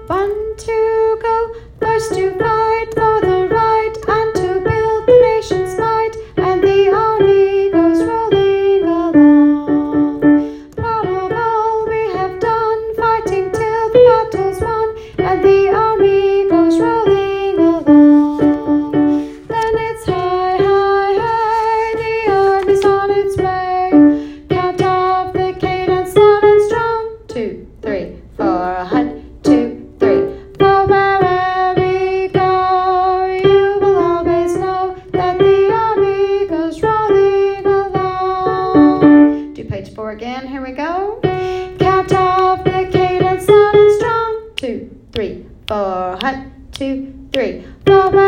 1, 2, go. First to fight for the right and to build the nation's might, and the army goes rolling along. Proud of all we have done, fighting till the battle's won, and the army goes rolling along. Then it's hi, hi, hey, the army's on its way. Count off the cadence loud and strong. 2, 3, 4, 1, 2, 3. For wherever we go, you will always know that the army goes rolling along. Do page 4 again, here we go. Count off the cadence loud and strong. 2, 3, 4, 1, 2, 3. For